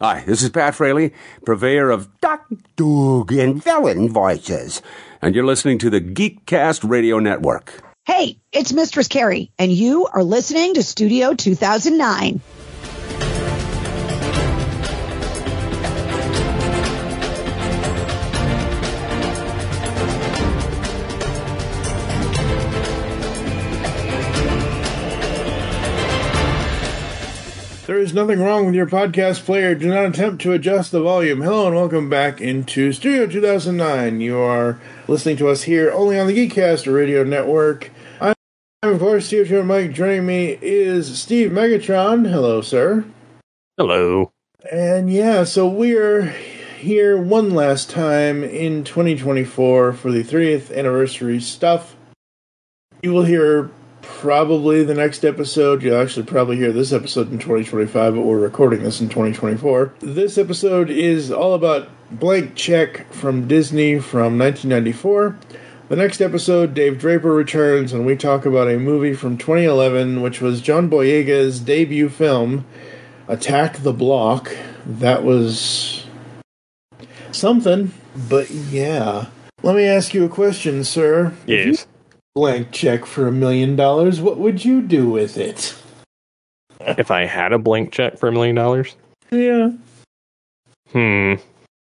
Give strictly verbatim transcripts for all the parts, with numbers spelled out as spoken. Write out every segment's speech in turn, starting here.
Hi, this is Pat Fraley, purveyor of Doctor Doug and villain voices, and you're listening to the Geekcast Radio Network. Hey, it's Mistress Carrie, and you are listening to Studio two thousand nine. There is nothing wrong with your podcast player. Do not attempt to adjust the volume. Hello and welcome back into Studio two thousand nine. You are listening to us here only on the Geekcast Radio Network. I'm, of course, Steve Joe Mike. Joining me is Steve Megatron. Hello, sir. Hello. And yeah, so we're here one last time in twenty twenty-four for the thirtieth anniversary stuff. You will hear probably the next episode. You'll actually probably hear this episode in twenty twenty-five, but we're recording this in twenty twenty-four. This episode is all about Blank Check from Disney from nineteen ninety-four. The next episode, Dave Draper returns, and we talk about a movie from twenty eleven, which was John Boyega's debut film, Attack the Block. That was something, but yeah. Let me ask you a question, sir. Yes. Blank check for a million dollars, what would you do with it? If I had a blank check for a million dollars? Yeah. Hmm.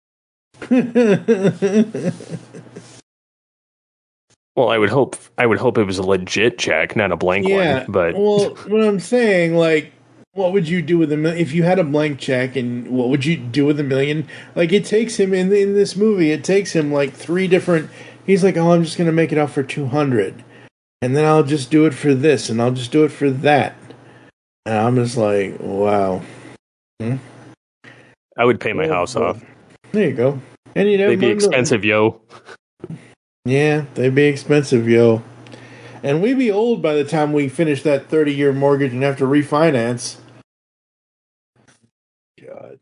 Well, I would hope I would hope it was a legit check, not a blank yeah. one. But well, what I'm saying, like, what would you do with a million? If you had a blank check, and what would you do with a million? Like, it takes him in in this movie. It takes him like three different. He's like, oh, I'm just going to make it out for two hundred. And then I'll just do it for this, and I'll just do it for that. And I'm just like, wow. Hmm? I would pay my well, house well, off. There you go. And you'd have They'd be expensive, yo. Yeah, they'd be expensive, yo. And we'd be old by the time we finish that thirty-year mortgage and have to refinance. God.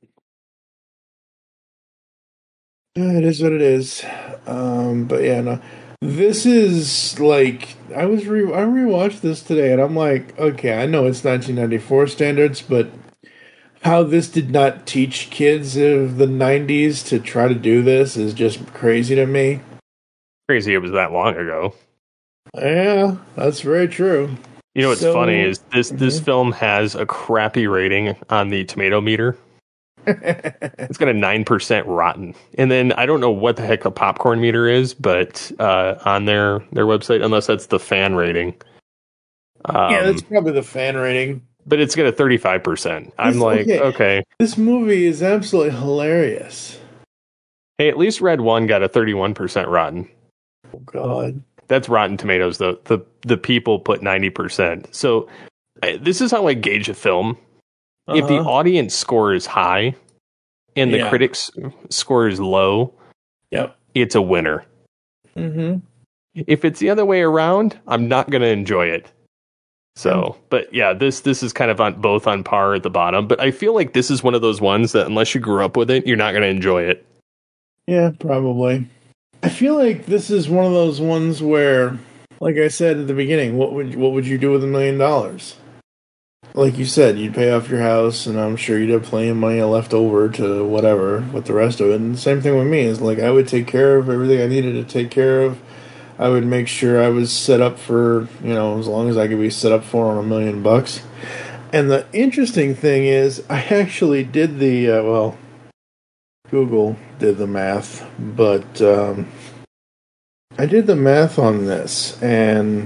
It is what it is. Um, but yeah, no. This is like I was re I rewatched this today, and I'm like, okay, I know it's nineteen ninety-four standards, but how this did not teach kids of the nineties to try to do this is just crazy to me. Crazy it was that long ago. Yeah, that's very true. You know what's so, funny is this this mm-hmm. film has a crappy rating on the tomato meter. It's got a nine percent rotten. And then I don't know what the heck a popcorn meter is, but uh, on their, their website, unless that's the fan rating. Um, yeah, that's probably the fan rating. But it's got a thirty-five percent. I'm this, like, okay. okay. This movie is absolutely hilarious. Hey, at least Red One got a thirty-one percent rotten. Oh, God. That's Rotten Tomatoes, though. The, the people put ninety percent. So I, this is how I gauge a film. Uh-huh. If the audience score is high and the yeah. critics score is low, yep, it's a winner. Mm-hmm. If it's the other way around, I'm not going to enjoy it. So, mm. but yeah, this this is kind of on both on par at the bottom. But I feel like this is one of those ones that unless you grew up with it, you're not going to enjoy it. Yeah, probably. I feel like this is one of those ones where, like I said at the beginning, what would what would you do with a million dollars? Like you said, you'd pay off your house, and I'm sure you'd have plenty of money left over to whatever with the rest of it. And the same thing with me is like I would take care of everything I needed to take care of. I would make sure I was set up for, you know, as long as I could be set up for on a million bucks. And the interesting thing is, I actually did the uh, well, Google did the math, but um, I did the math on this, and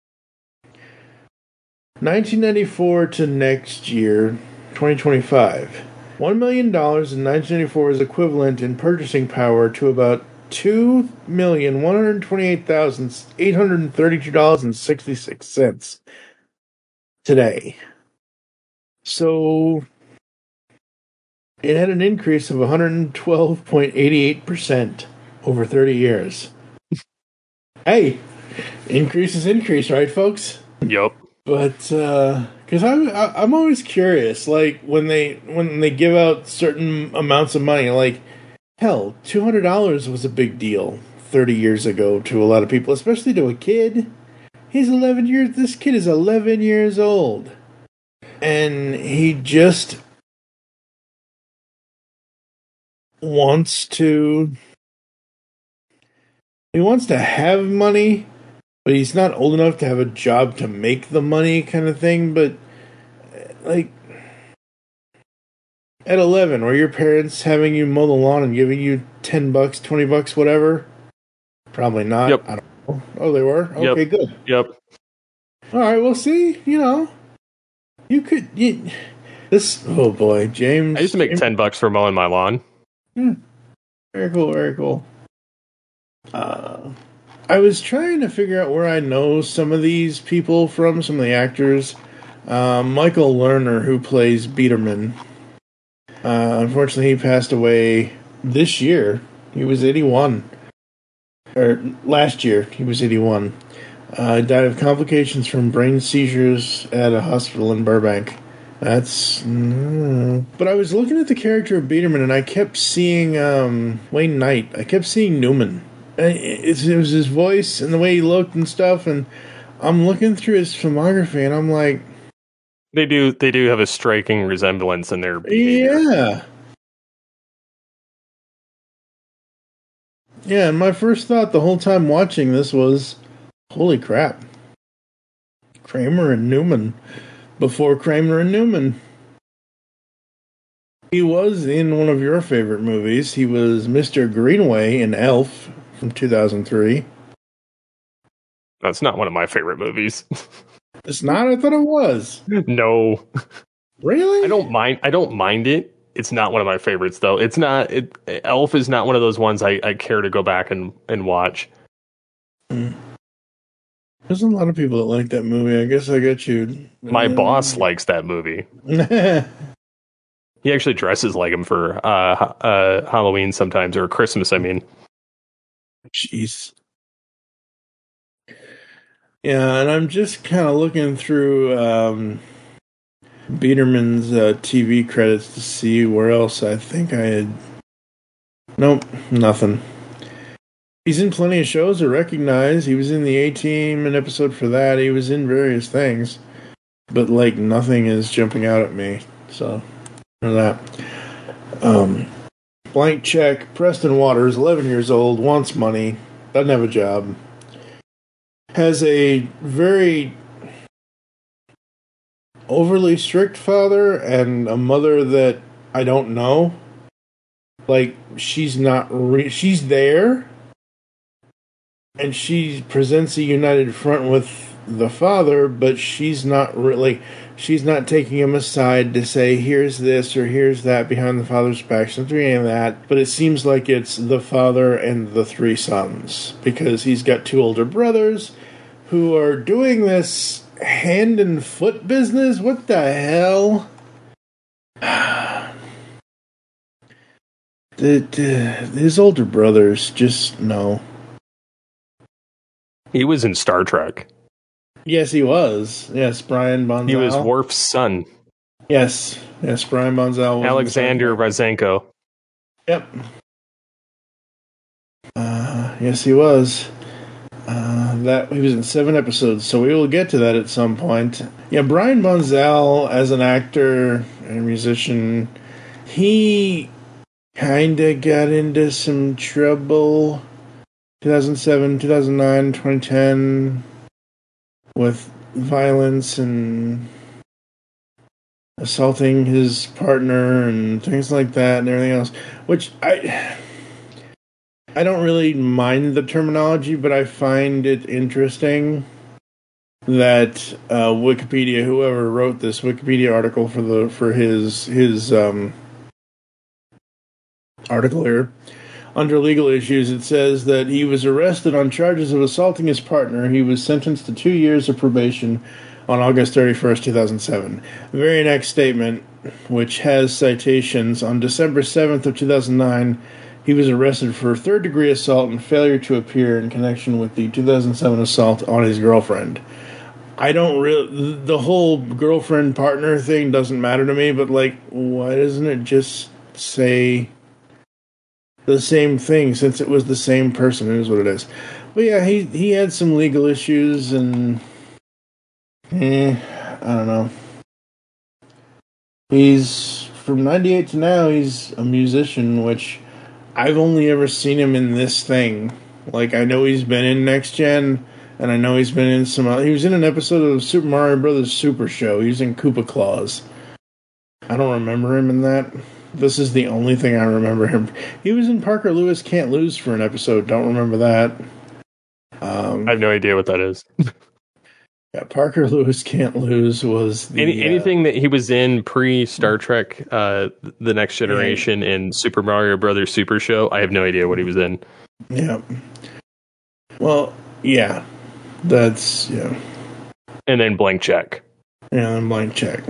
nineteen ninety-four to next year, twenty twenty-five. one million dollars in nineteen ninety-four is equivalent in purchasing power to about two million one hundred twenty-eight thousand eight hundred thirty-two dollars and sixty-six cents today. So it had an increase of one hundred twelve point eight eight percent over thirty years. Hey, increase is increase, right, folks? Yep. But uh because I'm I'm always curious, like when they when they give out certain amounts of money, like hell, two hundred dollars was a big deal thirty years ago to a lot of people, especially to a kid. He's eleven years. This kid is eleven years old, and he just wants to he wants to have money, but he's not old enough to have a job to make the money kind of thing. But like at eleven, were your parents having you mow the lawn and giving you ten bucks, twenty bucks, whatever? Probably not. Yep. I don't know. Oh, they were? Okay, Yep. good. Yep. All right, well, see, you know, you could, you, this, oh boy, James. I used to make James, ten bucks for mowing my lawn. Hmm, very cool, very cool. Uh, I was trying to figure out where I know some of these people from, some of the actors. Uh, Michael Lerner, who plays Biederman. Uh, unfortunately, he passed away this year. He was eighty-one. Or last year, he was eighty-one. Uh, died of complications from brain seizures at a hospital in Burbank. That's... Mm. But I was looking at the character of Biederman, and I kept seeing um, Wayne Knight. I kept seeing Newman. It, it was his voice and the way he looked and stuff, and I'm looking through his filmography, and I'm like... They do They do have a striking resemblance in their behavior. Yeah. Yeah, and my first thought the whole time watching this was... Holy crap. Kramer and Newman. Before Kramer and Newman. He was in one of your favorite movies. He was Mister Greenway in Elf from two thousand three. That's not one of my favorite movies. It's not? I thought it was. No. Really? I don't mind I don't mind it. It's not one of my favorites though. It's not it, Elf is not one of those ones I, I care to go back and, and watch. Mm. There's a lot of people that like that movie. I guess I got you. My uh, boss likes that movie. He actually dresses like him for uh, uh, Halloween sometimes, or Christmas, I mean. Jeez. Yeah, and I'm just kind of looking through um, Biederman's uh, T V credits to see where else I think I had... Nope, nothing. He's in plenty of shows I recognize. He was in the A-Team, an episode for that. He was in various things. But, like, nothing is jumping out at me. So, for that. Um, blank check. Preston Waters, eleven years old, wants money, doesn't have a job. Has a very overly strict father and a mother that I don't know. Like, she's not... Re- she's there... And she presents a united front with the father, but she's not really, she's not taking him aside to say, here's this or here's that behind the father's back. She's not doing any of that. But it seems like it's the father and the three sons, because he's got two older brothers who are doing this hand and foot business. What the hell? the, the, his older brothers just, no. He was in Star Trek. Yes, he was. Yes, Brian Bonzal. He was Worf's son. Yes, yes, Brian Bonzal. Was Alexander Razenko. Yep. Uh, yes, he was. Uh, that he was in seven episodes, so we will get to that at some point. Yeah, Brian Bonzal as an actor and musician, he kind of got into some trouble. two thousand seven, two thousand nine, twenty ten, with violence and assaulting his partner and things like that and everything else, which I I don't really mind the terminology, but I find it interesting that uh, Wikipedia, whoever wrote this Wikipedia article for the for his his um, article here, under legal issues, it says that he was arrested on charges of assaulting his partner. He was sentenced to two years of probation on August thirty-first, two thousand seven. The very next statement, which has citations, on December seventh of two thousand nine, he was arrested for third-degree assault and failure to appear in connection with the two thousand seven assault on his girlfriend. I don't really... The whole girlfriend-partner thing doesn't matter to me, but, like, why doesn't it just say the same thing, since it was the same person? It is what it is. But yeah, he he had some legal issues, and eh, I don't know. He's from ninety-eight to now. He's a musician, which I've only ever seen him in this thing. Like, I know he's been in Next Gen, and I know he's been in some... He was in an episode of Super Mario Brothers Super Show. He was in Koopa Claus. I don't remember him in that. This is the only thing I remember him. He was in Parker Lewis Can't Lose for an episode. Don't remember that. Um, I have no idea what that is. yeah, Parker Lewis Can't Lose was the... Any, anything uh, that he was in pre-Star Trek, uh, The Next Generation, yeah. and Super Mario Brothers Super Show, I have no idea what he was in. Yeah. Well, yeah. That's, yeah. And then Blank Check. Yeah, and Blank Check.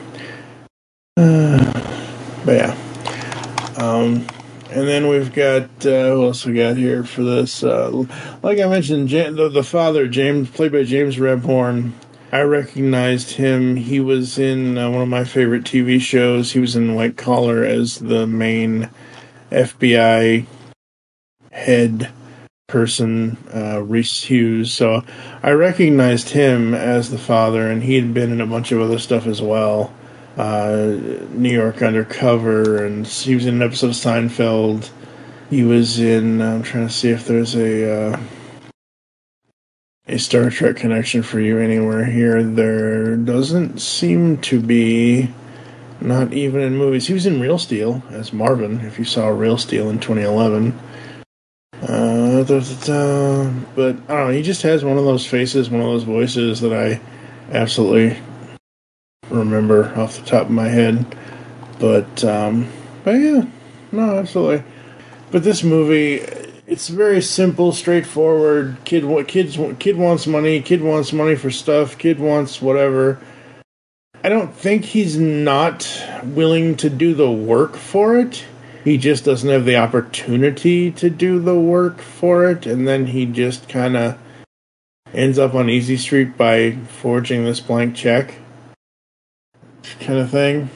Uh, but yeah. Um, and then we've got, uh, who else we got here for this? Uh, like I mentioned, Jan- the, the father, James, played by James Rebhorn. I recognized him. He was in uh, one of my favorite T V shows. He was in White Collar as the main F B I head person, uh, Reese Hughes. So I recognized him as the father, and he had been in a bunch of other stuff as well. Uh, New York Undercover, and he was in an episode of Seinfeld. He was in, I'm trying to see if there's a uh, a Star Trek connection for you anywhere here. There doesn't seem to be, not even in movies. He was in Real Steel as Marvin, if you saw Real Steel in twenty eleven. Uh, da, da, da. But, I don't know, he just has one of those faces, one of those voices that I absolutely remember off the top of my head. But, um, but yeah, no, absolutely. But this movie, it's very simple, straightforward. Kid, kids, kid wants money. Kid wants money for stuff. Kid wants whatever. I don't think he's not willing to do the work for it. He just doesn't have the opportunity to do the work for it, and then he just kind of ends up on Easy Street by forging this blank check, kind of thing.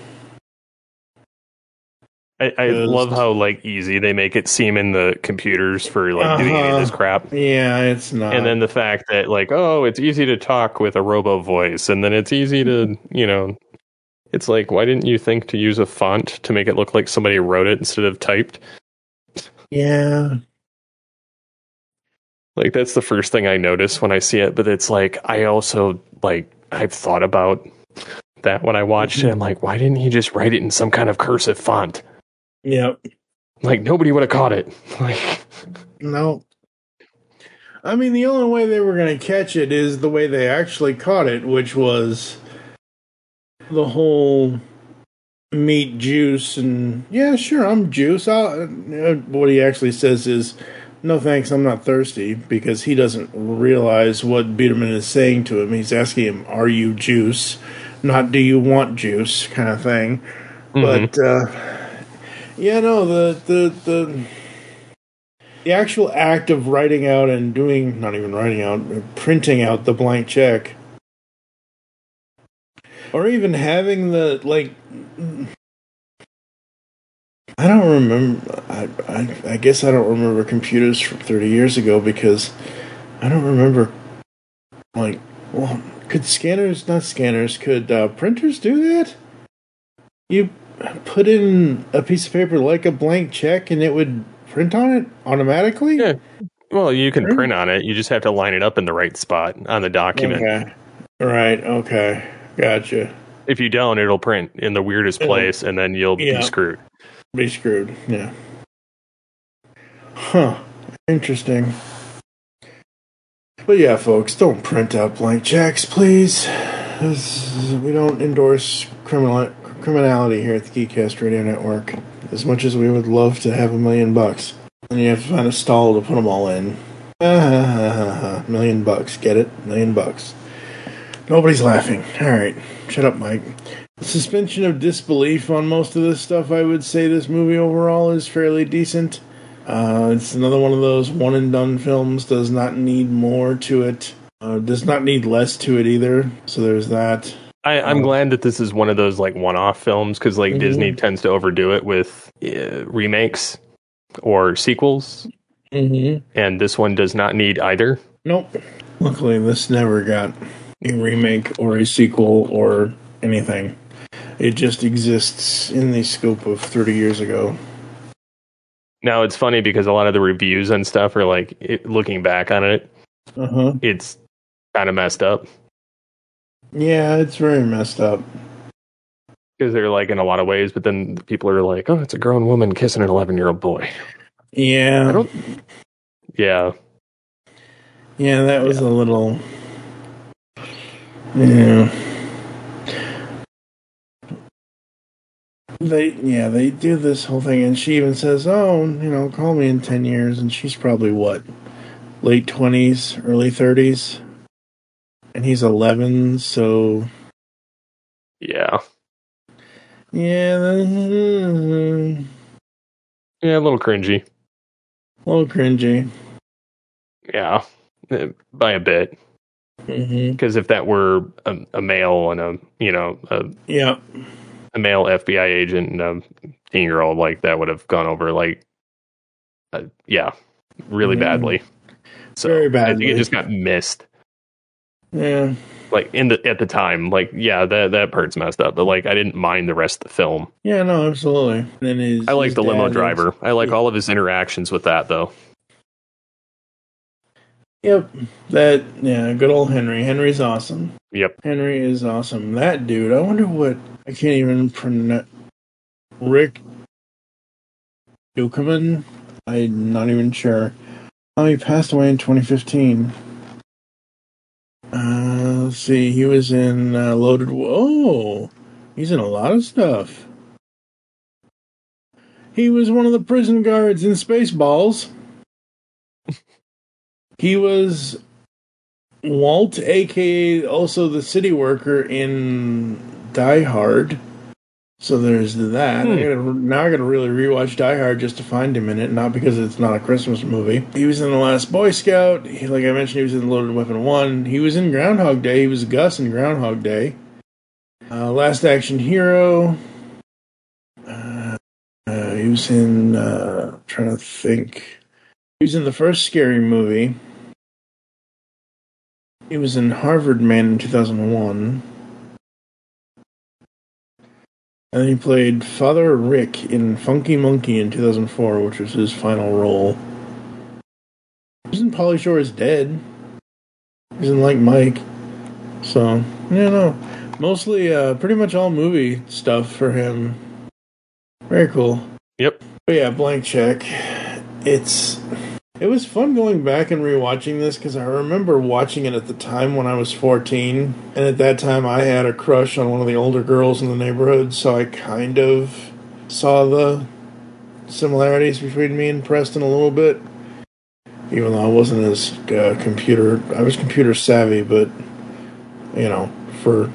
I, I love how like easy they make it seem in the computers for like uh-huh. doing any of this crap. Yeah, it's not. And then the fact that like, oh, it's easy to talk with a robo voice, and then it's easy to, you know, it's like, why didn't you think to use a font to make it look like somebody wrote it instead of typed? Yeah. Like, that's the first thing I notice when I see it, but it's like, I also, like, I've thought about that when I watched mm-hmm. it. I'm like, why didn't he just write it in some kind of cursive font? Yep. Like, nobody would have caught it. Like, no. I mean, the only way they were going to catch it is the way they actually caught it, which was the whole meat juice and, yeah, sure, I'm juice. I'll, uh, what he actually says is, no thanks, I'm not thirsty, because he doesn't realize what Biederman is saying to him. He's asking him, are you juice? Not do you want juice, kind of thing. Mm-hmm. But, uh, yeah, no, the, the, the, the actual act of writing out and doing, not even writing out, printing out the blank check, or even having the, like, I don't remember, I, I, I guess I don't remember computers from thirty years ago, because I don't remember, like, well, could scanners, not scanners, could uh, printers do that? You put in a piece of paper like a blank check and it would print on it automatically? Yeah. Well, you can print, print on it, you just have to line it up in the right spot on the document. Okay. Right, okay. Gotcha. If you don't, it'll print in the weirdest place, and then you'll yeah. be screwed. Be screwed, yeah. Huh. Interesting. But yeah, folks, don't print out blank checks, please. We don't endorse criminal criminality here at the Geekcast Radio Network. As much as we would love to have a million bucks. And you have to find a stall to put them all in. Ah, ha, ha, ha, ha. Million bucks, get it? Million bucks. Nobody's laughing. Alright, shut up, Mike. Suspension of disbelief on most of this stuff. I would say this movie overall is fairly decent. Uh, it's another one of those one and done films. Does not need more to it. Uh, does not need less to it either. So there's that. I, I'm um, glad that this is one of those like one-off films, because like mm-hmm. Disney tends to overdo it with uh, remakes or sequels, mm-hmm. and this one does not need either. Nope. Luckily, this never got a remake or a sequel or anything. It just exists in the scope of thirty years ago. Now it's funny because a lot of the reviews and stuff are like, it, looking back on it, uh-huh. it's kind of messed up. Yeah, it's very messed up. Because they're like in a lot of ways, but then people are like, oh, it's a grown woman kissing an eleven-year-old boy. Yeah. I don't... Yeah. Yeah, that was yeah. a little... Yeah. They, yeah, they do this whole thing, and she even says, oh, you know, call me in ten years, and she's probably, what, late twenties, early thirties? And he's eleven, so... Yeah. Yeah, then, yeah, a little cringy. A little cringy. Yeah, by a bit. Because mm-hmm. if that were a, a male and a, you know, a, yeah. a male F B I agent and a teen-year-old, like, that would have gone over, like, uh, yeah, really mm-hmm. badly. So Very badly. I think it just got missed. Yeah. Like, in the at the time, like, yeah, that that part's messed up, but, like, I didn't mind the rest of the film. Yeah, no, absolutely. And then his, I like his the limo is, driver. I like yeah. all of his interactions with that, though. Yep. That, yeah, good old Henry. Henry's awesome. Yep. Henry is awesome. That dude, I wonder what, I can't even pronounce, Rick Dukeman? I'm not even sure. Oh, he passed away in twenty fifteen. Uh, let's see, he was in uh, Loaded... Oh, he's in a lot of stuff. He was one of the prison guards in Spaceballs. He was Walt, a k a also the city worker in Die Hard. So there's that. Hmm. I gotta, now I gotta really rewatch Die Hard just to find him in it, not because it's not a Christmas movie. He was in The Last Boy Scout. He, like I mentioned, he was in Loaded Weapon one. He was in Groundhog Day. He was Gus in Groundhog Day. Uh, Last Action Hero. Uh, uh, he was in... Uh, I'm trying to think... He was in the first Scary Movie. He was in Harvard Man in two thousand one. And then he played Father Rick in Funky Monkey in two thousand four, which was his final role. He was in Pauly Shore is Dead. He was in Like Mike. So, yeah, no. Mostly, uh, pretty much all movie stuff for him. Very cool. Yep. But yeah, Blank Check. It's... It was fun going back and rewatching this because I remember watching it at the time when I was fourteen, and at that time I had a crush on one of the older girls in the neighborhood, so I kind of saw the similarities between me and Preston a little bit, even though I wasn't as uh, computer, I was computer savvy, but, you know, for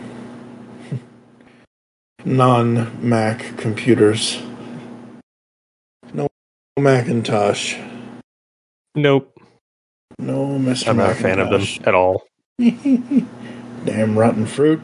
non-Mac computers. No Macintosh. Nope. No, Mister I'm not a fan of them at all. Damn rotten fruit.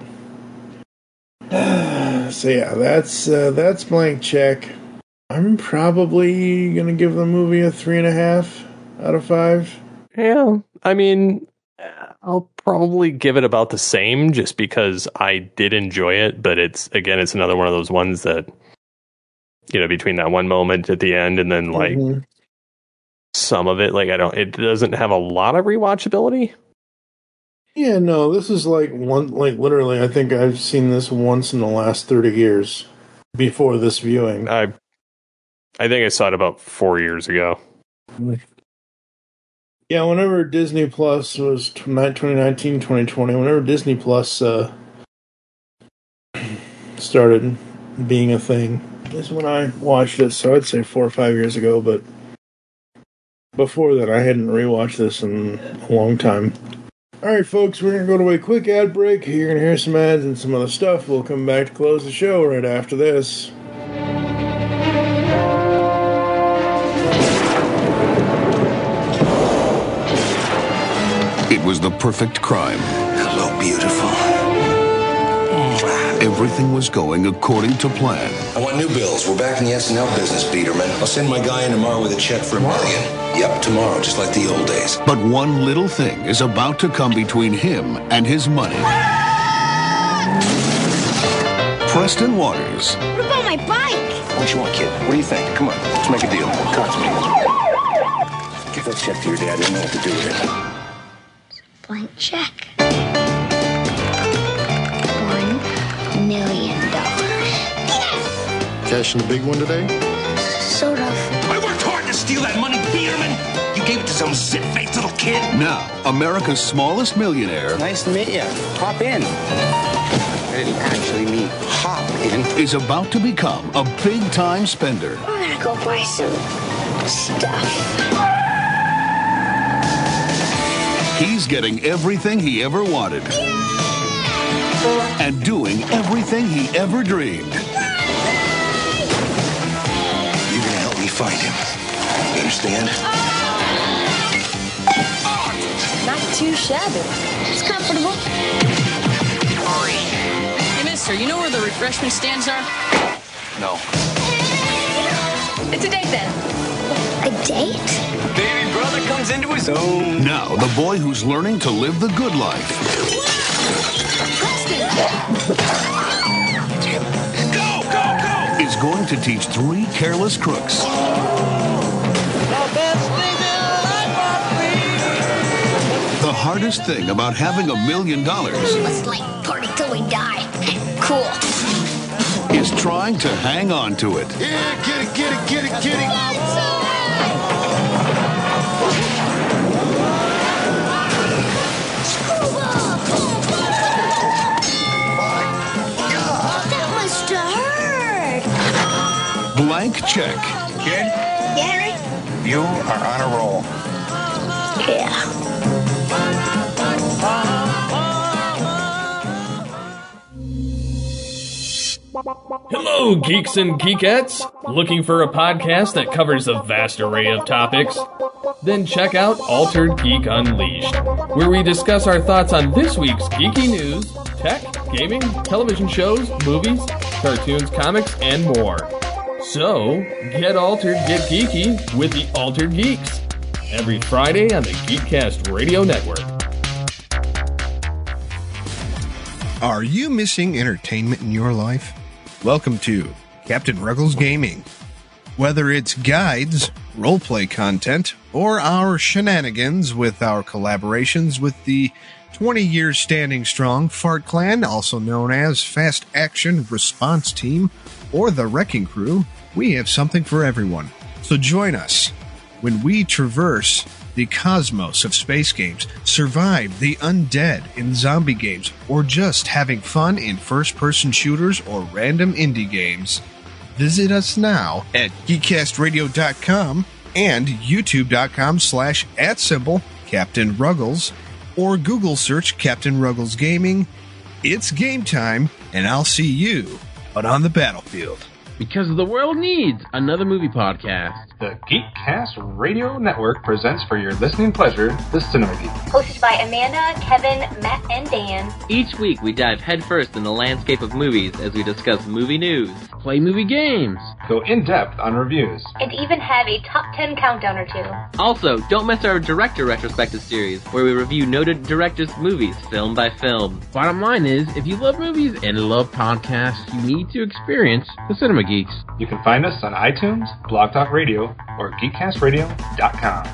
So yeah, that's uh, that's Blank Check. I'm probably gonna give the movie a three and a half out of five. Yeah, I mean, I'll probably give it about the same, just because I did enjoy it. But it's again, it's another one of those ones that, you know, between that one moment at the end and then like. Mm-hmm. Some of it, like, I don't, it doesn't have a lot of rewatchability. Yeah, no, this is like one, like, literally, I think I've seen this once in the last thirty years before this viewing. I, I think I saw it about four years ago. Yeah, whenever Disney Plus was twenty nineteen, twenty twenty, whenever Disney Plus uh, started being a thing, is when I watched it, so I'd say four or five years ago, but before that, I hadn't rewatched this in a long time. Alright, folks, we're going to go to a quick ad break. You're going to hear some ads and some other stuff. We'll come back to close the show right after this. It was the perfect crime. Hello, beautiful. Everything was going according to plan. I want new bills. We're back in the S N L business, Biederman. I'll send my guy in tomorrow with a check for a million. Yep, tomorrow, just like the old days. But one little thing is about to come between him and his money. Preston Waters. What about my bike? What you want, kid? What do you think? Come on, let's make a deal. Talk to me. Give that check to your dad. He'll know what to do with it. Blank check. One million dollars. Yes! Cashing the big one today? Sort of. I worked hard to steal that money, Peterman. You gave it to some shit-faced little kid. Now, America's smallest millionaire Nice to meet you. Hop in. I didn't actually mean hop in. is about to become a big-time spender. We're gonna go buy some stuff. He's getting everything he ever wanted. And doing everything he ever dreamed. You're gonna help me find him. You understand? Not too shabby. It's comfortable. Hey, mister, you know where the refreshment stands are? No. It's a date then. A date? Baby brother comes into his own. Now, the boy who's learning to live the good life Preston! Go, go, go! is going to teach three careless crooks the hardest thing about having a million dollars Let's like party till we die. Cool. is trying to hang on to it. Yeah, get it, get it, get it, get it. That must have hurt. Blank check. Kid, Yeah, Henry? you are on a roll. Yeah. Hello, geeks and geekettes! Looking for a podcast that covers a vast array of topics? Then check out Altered Geek Unleashed, where we discuss our thoughts on this week's geeky news, tech, gaming, television shows, movies, cartoons, comics, and more. So, get altered, get geeky with the Altered Geeks, every Friday on the Geekcast Radio Network. Are you missing entertainment in your life? Welcome to Captain Ruggles Gaming. Whether it's guides, roleplay content, or our shenanigans with our collaborations with the twenty years standing strong Fart Clan, also known as Fast Action Response Team, or the Wrecking Crew, we have something for everyone. So join us when we traverse the cosmos of space games, survive the undead in zombie games, or just having fun in first-person shooters or random indie games. Visit us now at geekcast radio dot com and youtube.com slash at symbol Captain Ruggles, or Google search Captain Ruggles Gaming. It's game time, and I'll see you out on the battlefield. Because the world needs another movie podcast. The Geekcast Radio Network presents for your listening pleasure the Cinema Geek. Hosted by Amanda, Kevin, Matt, and Dan. Each week we dive headfirst in the landscape of movies as we discuss movie news, play movie games, go in-depth on reviews, and even have a top ten countdown or two. Also, don't miss our director retrospective series, where we review noted directors' movies film by film. Bottom line is, if you love movies and love podcasts, you need to experience the Cinema Geeks. You can find us on iTunes, Blog Talk Radio, or geekcast radio dot com.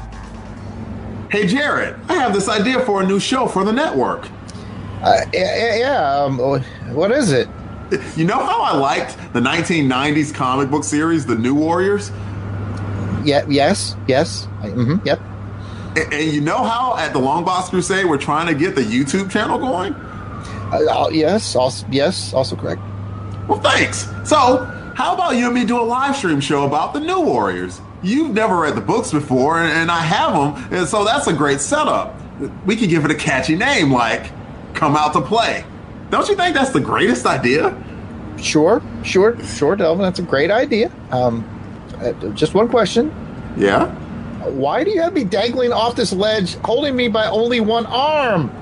Hey Jared, I have this idea for a new show for the network. Uh, yeah, yeah um, what is it? You know how I liked the nineteen nineties comic book series, The New Warriors? Yeah, yes, yes, mm-hmm, yep. And, and you know how at the Long Box Crusade we're trying to get the YouTube channel going? Uh, yes, also, yes, also correct. Well, thanks. So, how about you and me do a live stream show about the New Warriors? You've never read the books before, and, and I have them, and so that's a great setup. We could give it a catchy name like Come Out to Play. Don't you think that's the greatest idea? Sure, sure, sure, Delvin. That's a great idea. Um, uh, just one question. Yeah? Why do you have me dangling off this ledge, holding me by only one arm?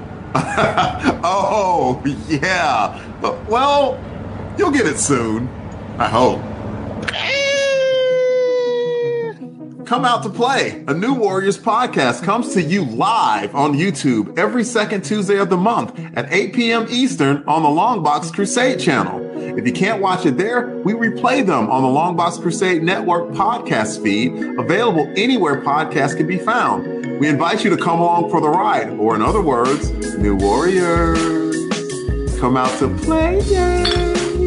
Oh, yeah. Well, you'll get it soon. I hope. Come Out to Play, a New Warriors podcast, comes to you live on YouTube every second Tuesday of the month at eight p.m. Eastern on the Long Box Crusade channel. If you can't watch it there, we replay them on the Longbox Crusade Network podcast feed, available anywhere podcasts can be found. We invite you to come along for the ride, or in other words, New Warriors, come out to play. Yay!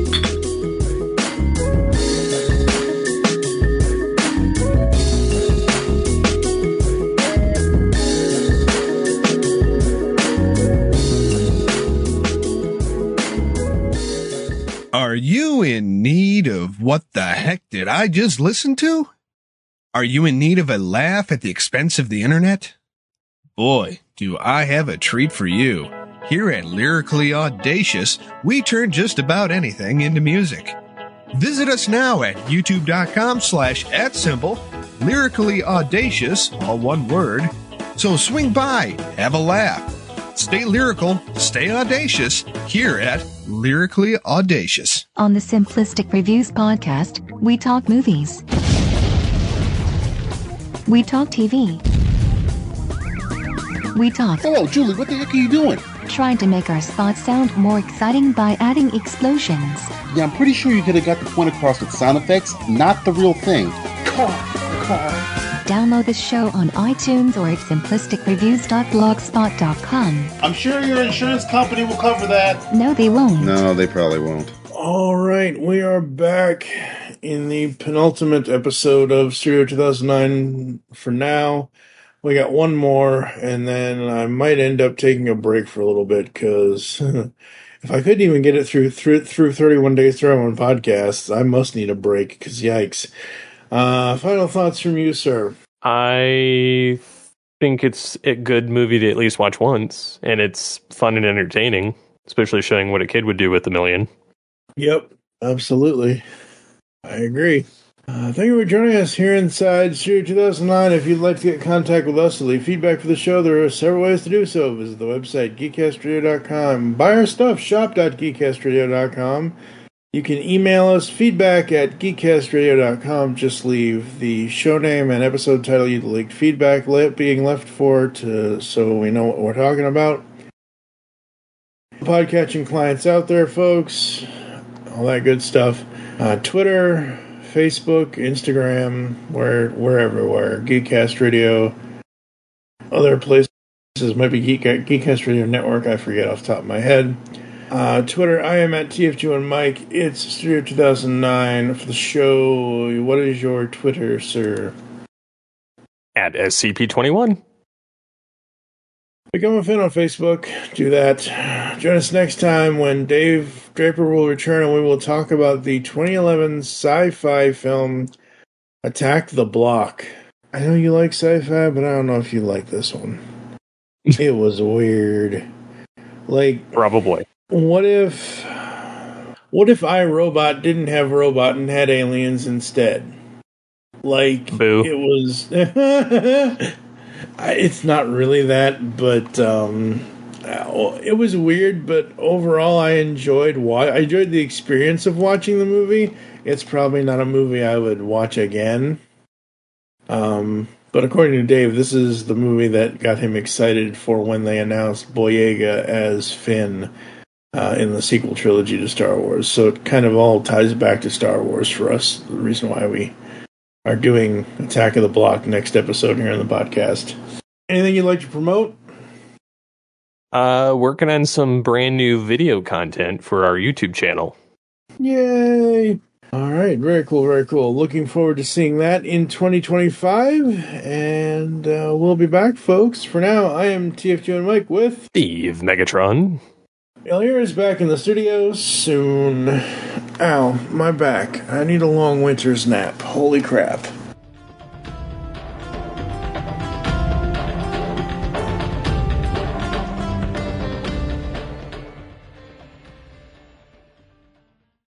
Are you in need of what the heck did I just listen to? Are you in need of a laugh at the expense of the internet? Boy, do I have a treat for you. Here at Lyrically Audacious, we turn just about anything into music. Visit us now at youtube.com slash at symbol, Lyrically Audacious, all one word. So swing by, have a laugh. Stay lyrical, stay audacious, here at Lyrically Audacious. On the Simplistic Reviews podcast, we talk movies. We talk T V. We talk... Hello, Julie, what the heck are you doing? Trying to make our spots sound more exciting by adding explosions. Yeah, I'm pretty sure you could have got the point across with sound effects, not the real thing. Car, car. Download the show on iTunes or at simplistic reviews dot blogspot dot com. I'm sure your insurance company will cover that. No, they won't. No, they probably won't. All right, we are back in the penultimate episode of Studio two thousand nine for now. We got one more, and then I might end up taking a break for a little bit, because if I couldn't even get it through through, through thirty-one Days, thirty-one podcasts, I must need a break, because yikes. Uh, final thoughts from you, sir? I think it's a good movie to at least watch once, and it's fun and entertaining, especially showing what a kid would do with a million. Yep, absolutely. I agree. Uh, thank you for joining us here inside Studio two thousand nine. If you'd like to get in contact with us to leave feedback for the show, there are several ways to do so. Visit the website, geek cast radio dot com. Buy our stuff, shop dot geek cast radio dot com. You can email us, feedback at geek cast radio dot com. Just leave the show name and episode title you'd like feedback le- being left for, to, so we know what we're talking about. Podcatching clients out there, folks. All that good stuff. Uh, Twitter, Facebook, Instagram, we're, we're everywhere. Geekcast Radio. Other places might be Geek, Geekcast Radio Network. I forget off the top of my head. Uh, Twitter, I am at T F G one Mike. It's Studio two thousand nine for the show. What is your Twitter, sir? At S C P twenty-one. Become a fan on Facebook. Do that. Join us next time when Dave Draper will return, and we will talk about the twenty eleven sci-fi film Attack the Block. I know you like sci-fi, but I don't know if you like this one. It was weird. Like, probably. What if, what if iRobot didn't have robot and had aliens instead? Like, Boo. It was. It's not really that, but um, it was weird. But overall, I enjoyed. Wa- I enjoyed the experience of watching the movie. It's probably not a movie I would watch again. Um, but according to Dave, this is the movie that got him excited for when they announced Boyega as Finn. Uh, in the sequel trilogy to Star Wars. So it kind of all ties back to Star Wars for us. The reason why we are doing Attack of the Block next episode here on the podcast. Anything you'd like to promote? Uh, working on some brand new video content for our YouTube channel. Yay! All right, very cool, very cool. Looking forward to seeing that in twenty twenty-five, and uh, we'll be back, folks. For now, I am T F G and Mike with Steve Megatron. Elliot is back in the studio soon. Ow, my back. I need a long winter's nap. Holy crap.